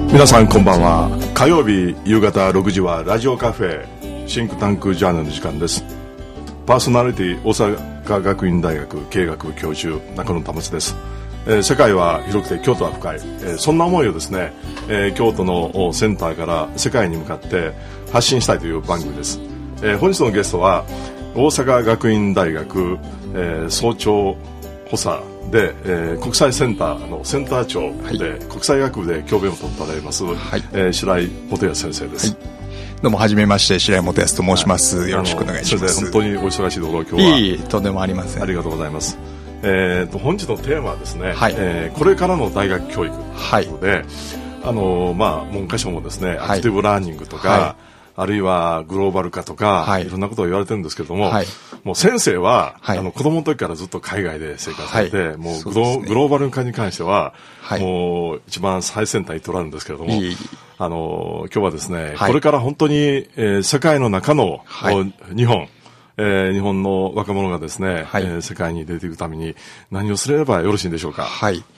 皆さんこんばんは。火曜日夕方6時はラジオカフェシンクタンクジャーナルの時間です。パーソナリティ大阪学院大学経営学教授中野保です。世界は広くて京都は深い、そんな思いをですね、京都のセンターから世界に向かって発信したいという番組です。本日のゲストは大阪学院大学、総長補佐で、国際センターのセンター長で、国際学部で教鞭を取っておられます、白井元康先生です。 どうもはじめまして、白井元康と申します。よろしくお願いします。 本当にお忙しいところ今日は。 いい、とんでもありません。 ありがとうございます。本日のテーマはですね、これからの大学教育ということで、文科省もですね、アクティブラーニングとか、あるいはグローバル化とか、いろんなことを言われてるんですけれども、もう先生は、子供の時からずっと海外で生活されて、もうグローバル化に関しては、もう一番最先端に取られるんですけれども、今日はですね、これから本当に、世界の中の、日本の若者がですね、世界に出ていくために何をすればよろしいんでしょうか。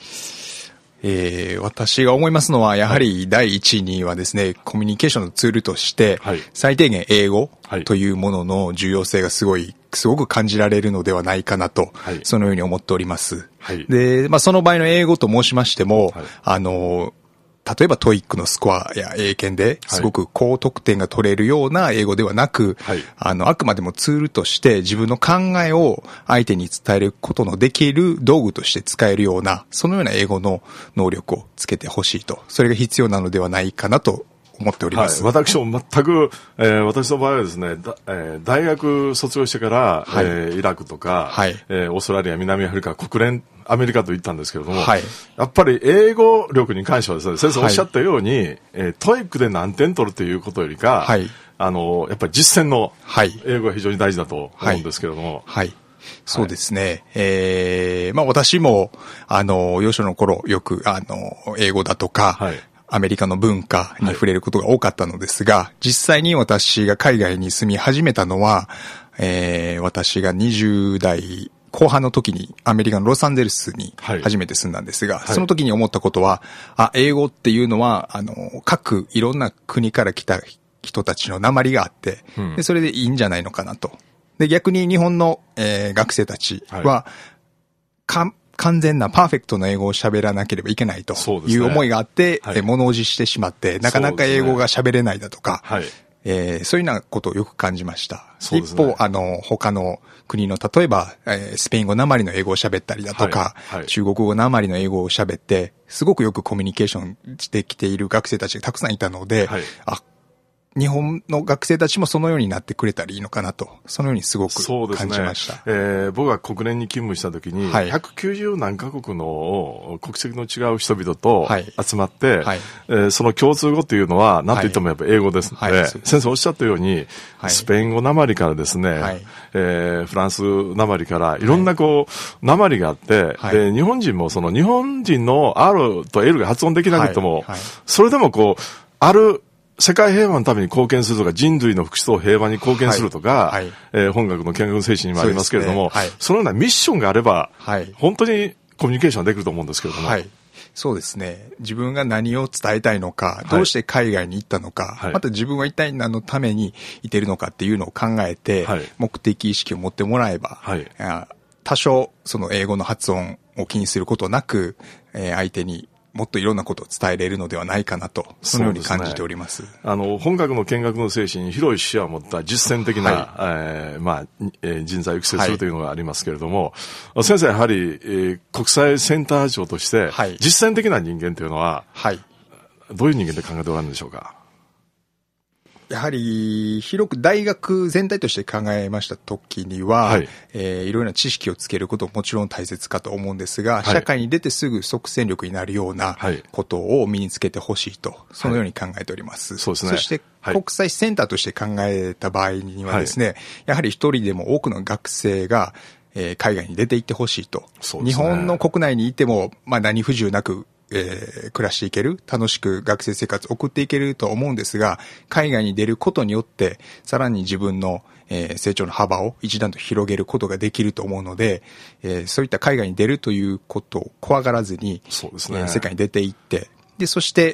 私が思いますのは、やはり第一にはですね、コミュニケーションのツールとして、最低限英語というものの重要性がすごく感じられるのではないかなと、そのように思っております。で、その場合の英語と申しましても、例えばトイックのスコアや英検ですごく高得点が取れるような英語ではなく、あくまでもツールとして自分の考えを相手に伝えることのできる道具として使えるような、そのような英語の能力をつけてほしいと、それが必要なのではないかなと思っております。 私も全く、私の場合はですね、大学卒業してから、イラクとか、オーストラリア、南アフリカ、国連、アメリカと行ったんですけれども、やっぱり英語力に関してはですね、先生おっしゃったように、トイックで何点取るということよりか、やっぱり実践の英語が非常に大事だと思うんですけれども。 そうですね。私も、幼少の頃、よく、英語だとか、アメリカの文化に触れることが多かったのですが、実際に私が海外に住み始めたのは、私が20代後半の時にアメリカのロサンゼルスに初めて住んだんですが、その時に思ったことは、英語っていうのは、各いろんな国から来た人たちの訛りがあって、でそれでいいんじゃないのかなと。で、逆に日本の、学生たちは、完全なパーフェクトな英語を喋らなければいけないという思いがあって、物おじしてしまって、なかなか英語が喋れないだとか、そういうようなことをよく感じました。一方、他の国の、例えば、スペイン語なまりの英語を喋ったりだとか、中国語なまりの英語を喋って、すごくよくコミュニケーションしてきている学生たちがたくさんいたので、日本の学生たちもそのようになってくれたらいいのかなと、そのようにすごく感じました。 僕が国連に勤務した時に、190何カ国の国籍の違う人々と集まって、その共通語というのは何と言ってもやっぱり英語ですので、先生おっしゃったように、スペイン語なまりからですね、フランスなまりからいろんななまりがあって、で日本人もその日本人の R と L が発音できなくても、それでもある世界平和のために貢献するとか、人類の福祉と平和に貢献するとか、本学の見学の精神にもありますけれども、そのようなミッションがあれば、本当にコミュニケーションできると思うんですけれども。 そうですね。自分が何を伝えたいのか、どうして海外に行ったのか、また自分は一体何のためにいてるのかっていうのを考えて、目的意識を持ってもらえば、多少その英語の発音を気にすることなく、相手にもっといろんなことを伝えれるのではないかなと、そのように感じております。 本学の見学の精神に広い視野を持った実践的な、人材を育成するというのがありますけれども、先生やはり、国際センター長として、実践的な人間というのは、どういう人間で考えておられるんでしょうか。 やはり広く大学全体として考えましたときには、いろいろな知識をつけることももちろん大切かと思うんですが、社会に出てすぐ即戦力になるようなことを身につけてほしいと、そのように考えております。そして国際センターとして考えた場合にはですね、やはり一人でも多くの学生が海外に出て行ってほしいと。日本の国内にいても、何不自由なく暮らしていける、楽しく学生生活を送っていけると思うんですが、海外に出ることによってさらに自分の成長の幅を一段と広げることができると思うので、そういった海外に出るということを怖がらずに、世界に出ていって、 で、そして、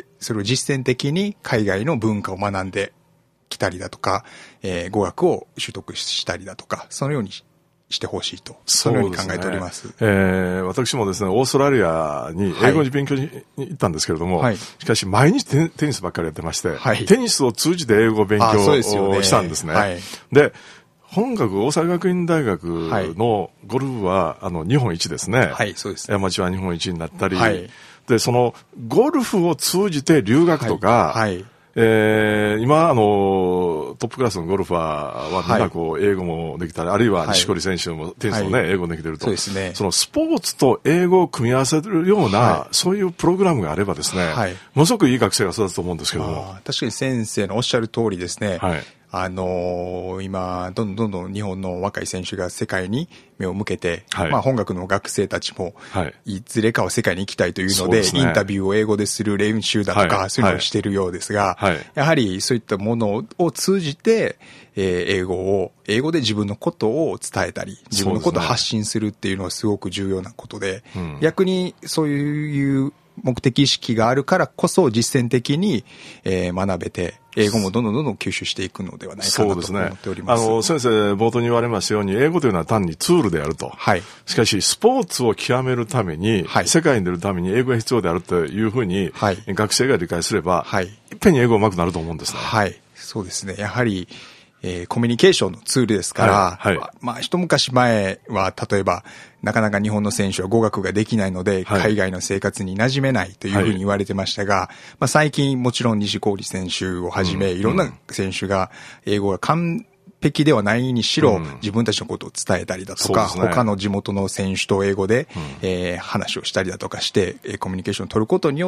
それを実践的に海外の文化を学んできたりだとか、語学を習得したりだとか、そのようにしてほしいと、そのように考えております。 私もですね、オーストラリアに英語に勉強に行ったんですけれども、はい、しかし毎日テニスばっかりやってまして、はい、テニスを通じて英語を勉強をしたんですね。はい、で、本学大阪学院大学のゴルフは、日本一ですね。はい、そうです。アマチュア日本一になったり、はい、で、その、ゴルフを通じて留学とか、はい、今、トップクラスのゴルファーはみんなこう、英語もできたり、あるいは錦織選手もテニスもね、英語できてると。そうですね。そのスポーツと英語を組み合わせるような、そういうプログラムがあればですね、ものすごくいい学生が育つと思うんですけども。 確かに先生のおっしゃる通りですね。はい。今、どんどん日本の若い選手が世界に目を向けて、はい、本学の学生たちも、いずれかは世界に行きたいというので、インタビューを英語でする練習だとか、そういうのをしているようですが、やはりそういったものを通じて、英語で自分のことを伝えたり、自分のことを発信するっていうのはすごく重要なことで、逆にそういう目的意識があるからこそ実践的に、学べて、英語もどんどん吸収していくのではないかなと思っております。 そうですね。先生、冒頭に言われましたように、英語というのは単にツールであると。はい。しかし、スポーツを極めるために、はい、世界に出るために英語が必要であるというふうに、はい、学生が理解すれば、はい、いっぺんに英語が上手くなると思うんですね。 はい。そうですね。やはり、コミュニケーションのツールですから、はいはい、一昔前は、例えば、なかなか日本の選手は語学ができないので、はい、海外の生活に馴染めないというふうに言われてましたが、最近もちろん錦織選手をはじめ、いろんな選手が英語が完璧ではないにしろ、自分たちのことを伝えたりだとか、他の地元の選手と英語で、話をしたりだとかして、コミュニケーションを取ることによって、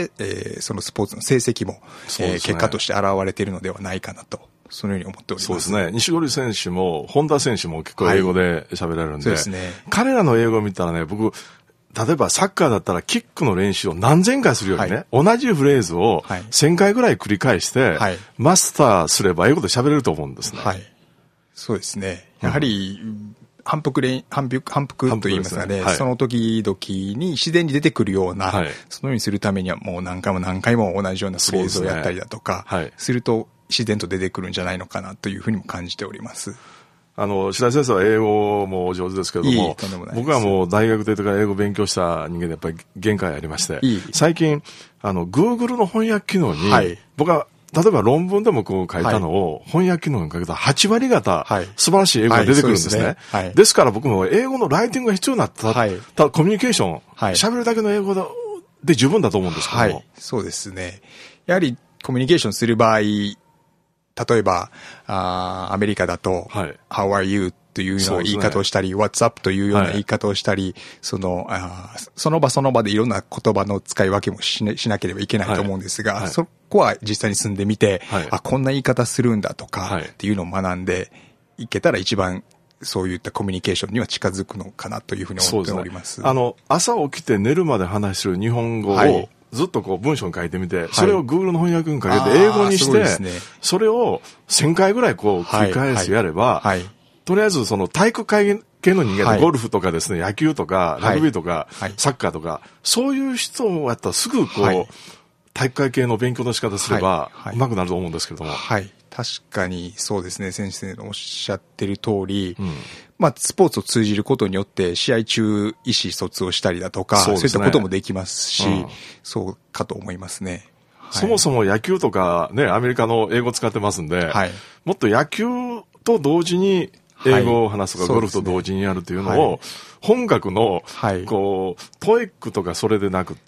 そのスポーツの成績も、結果として現れているのではないかなと。そのように思っております。 そうですね。錦織選手も、本田選手も結構英語で喋られるんで、はい、そうですね。彼らの英語を見たらね、僕、例えばサッカーだったらキックの練習を何千回するよりね、はい、同じフレーズを1000回ぐらい繰り返して、はい、マスターすれば英語で喋れると思うんですね。はい。 そうですね。やはり、反復と言いますかね、はい、その時々に自然に出てくるような、はい、そのようにするためにはもう何回も同じようなフレーズをやったりだとか、すると、自然と出てくるんじゃないのかなというふうにも感じております。 白井先生は英語もお上手ですけれども、僕はもう大学でとか英語勉強した人間でやっぱり限界ありまして、最近、Google の翻訳機能に、はい、僕は、例えば論文でもこう書いたのを翻訳機能にかけた8割方、はい、素晴らしい英語が出てくるんですね。ですから僕も英語のライティングが必要になった、ただコミュニケーション、喋るだけの英語で十分だと思うんですけども。はい、 そうですね。やはりコミュニケーションする場合、例えば、アメリカだと、はい、How are you? というような言い方をしたり、What's up? というような言い方をしたり、その場でいろんな言葉の使い分けもしなければいけないと思うんですが、はいはい、そこは実際に住んでみて、はい、こんな言い方するんだとか、っていうのを学んでいけたら一番、そういったコミュニケーションには近づくのかなというふうに思っております。 朝起きて寝るまで話する日本語を、はい、ずっとこう文章に書いてみて、それを Google の翻訳にかけて英語にして、それを1000回ぐらいこう繰り返しやれば、とりあえずその体育会系の人間でゴルフとかですね、野球とかラグビーとかサッカーとか、そういう人をやったらすぐこう、体育会系の勉強の仕方すればうまくなると思うんですけれども。 はい。確かにそうですね。先生のおっしゃってる通り、スポーツを通じることによって試合中意思疎通をしたりだとか、そういったこともできますし、そうかと思いますね。 そもそも野球とかね、アメリカの英語使ってますんで、もっと野球と同時に英語を話すとか、ゴルフと同時にやるというのを、本学の、こう、トイックとかそれでなくって、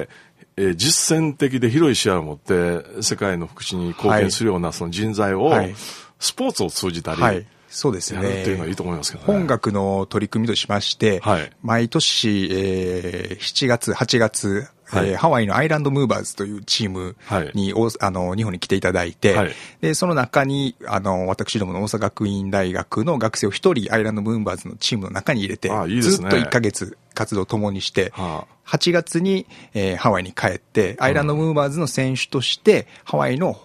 実践的で広い視野を持って世界の福祉に貢献するようなその人材をスポーツを通じたり、そうですね。やるっていうのはいいと思いますけどね。 本学の取り組みとしまして、毎年、7月、8月、ハワイのアイランドムーバーズというチームに、日本に来ていただいて、で、その中に、私どもの大阪学院大学の学生を一人アイランドムーバーズのチームの中に入れて、ずっと1ヶ月活動を共にして、8月に、ハワイに帰って、アイランドムーバーズの選手として、ハワイの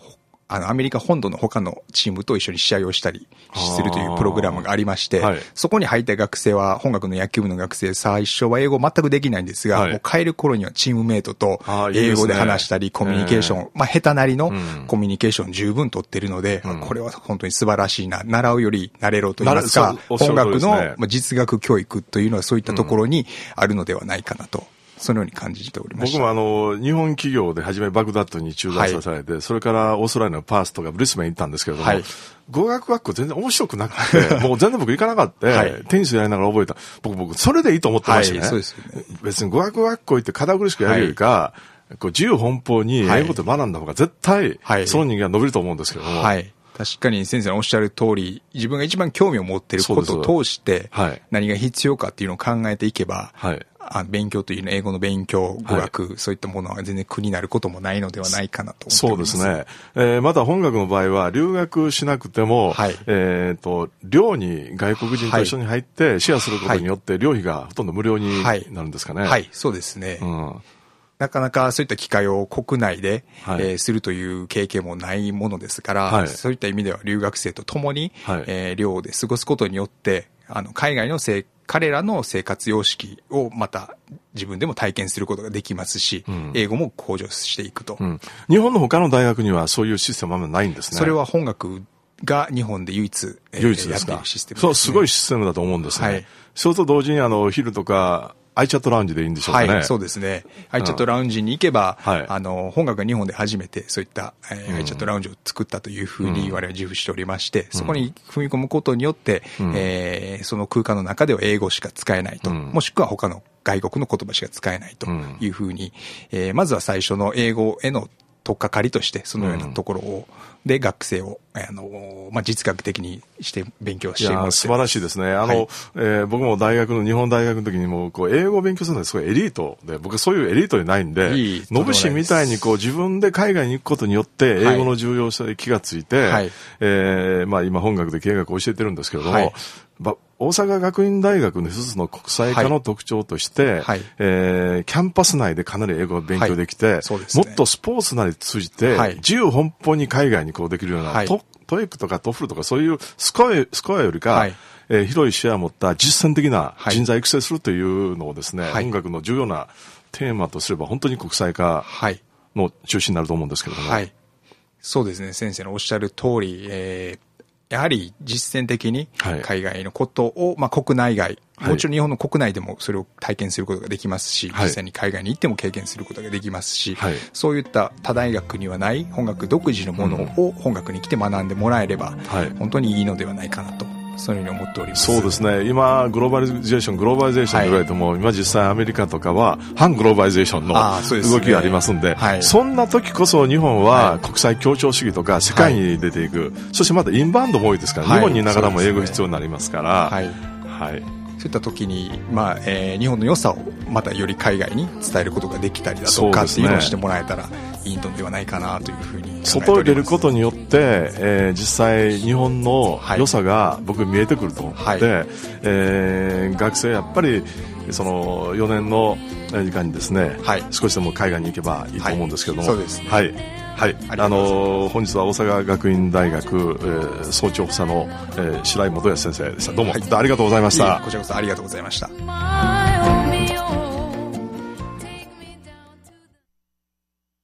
アメリカ本土の他のチームと一緒に試合をしたりするというプログラムがありまして、はい、そこに入った学生は、本学の野球部の学生、最初は英語全くできないんですが、はい、もう帰る頃にはチームメイトと英語で話したり、コミュニケーション、下手なりのコミュニケーション十分取ってるので、これは本当に素晴らしいな、習うより慣れろと言いますか、本学の実学教育というのはそういったところにあるのではないかなと。そのように感じておりました。 僕も日本企業で初めバグダッドに駐在させて、それからオーストラリアのパースとかブリスベン行ったんですけれども、語学学校全然面白くなくて、もう全然僕行かなかった、テニスやりながら覚えた。僕、それでいいと思ってましたね。そうですよね。別に語学学校行って堅苦しくやるよりか、自由奔放に英語で学んだ方が絶対、その人間は伸びると思うんですけれども。 確かに先生のおっしゃる通り、自分が一番興味を持っていることを通して、何が必要かっていうのを考えていけば、勉強というのは英語の勉強、語学、そういったものは全然苦になることもないのではないかなと思っています。 そうですね。また本学の場合は留学しなくても、寮に外国人と一緒に入ってシェアすることによって寮費がほとんど無料になるんですかね。 そうですね。なかなかそういった機会を国内で、するという経験もないものですから、そういった意味では留学生と共に、寮で過ごすことによって、海外の彼らの生活様式をまた自分でも体験することができますし、英語も向上していくと、 日本の他の大学にはそういうシステムはないんですね。 それは本学が日本で唯一ですか。やっているシステムですね。そう、すごいシステムだと思うんですね。それと同時に昼とか、アイチャットラウンジでいいんでしょうかね。 そうですね。アイチャットラウンジに行けば、本学が日本で初めてそういった、アイチャットラウンジを作ったというふうに我々は自負しておりまして、そこに踏み込むことによって、その空間の中では英語しか使えないと、もしくは他の外国の言葉しか使えないというふうに、まずは最初の英語への取っかかりとしてそのようなところを、で学生を実学的にして勉強しています。 素晴らしいですね。僕も日本大学の時にも英語を勉強するのはすごいエリートで、僕はそういうエリートじゃないんで、野伏みたいに自分で海外に行くことによって英語の重要さに気がついて、今本学で経営学を教えてるんですけれども、大阪学院大学の一つの国際化の特徴として、キャンパス内でかなり英語を勉強できて、もっとスポーツなり通じて、自由奔放に海外にできるような、トイックとかトフルとかそういうスコアよりか、広い視野を持った実践的な人材育成するというのをですね、本学の重要なテーマとすれば本当に国際化の中心になると思うんですけれども。 そうですね、先生のおっしゃる通り、やはり実践的に海外のことを、国内外、もちろん日本の国内でもそれを体験することができますし、実際に海外に行っても経験することができますし、そういった他大学にはない本学独自のものを本学に来て学んでもらえれば、本当にいいのではないかなと。そういうふうに思っております。 そうですね。今グローバリゼーションと言われても、今実際アメリカとかは反グローバリゼーションの動きがありますんで、そんな時こそ日本は国際協調主義とか世界に出ていく、そしてまたインバウンドも多いですから、日本にいながらも英語必要になりますから、 そういった時に、日本の良さをまたより海外に伝えることができたりだとかっていうのをしてもらえたらいいのではないかなというふうに考えております。 外へ出ることによって、実際日本の良さが僕見えてくると思って、学生やっぱりその4年の時間にですね、少しでも海外に行けばいいと思うんですけども、 そうですね。 本日は大阪学院大学、総長補佐の、白井元康先生でした。どうも、ありがとうございました。 こちらこそありがとうございました。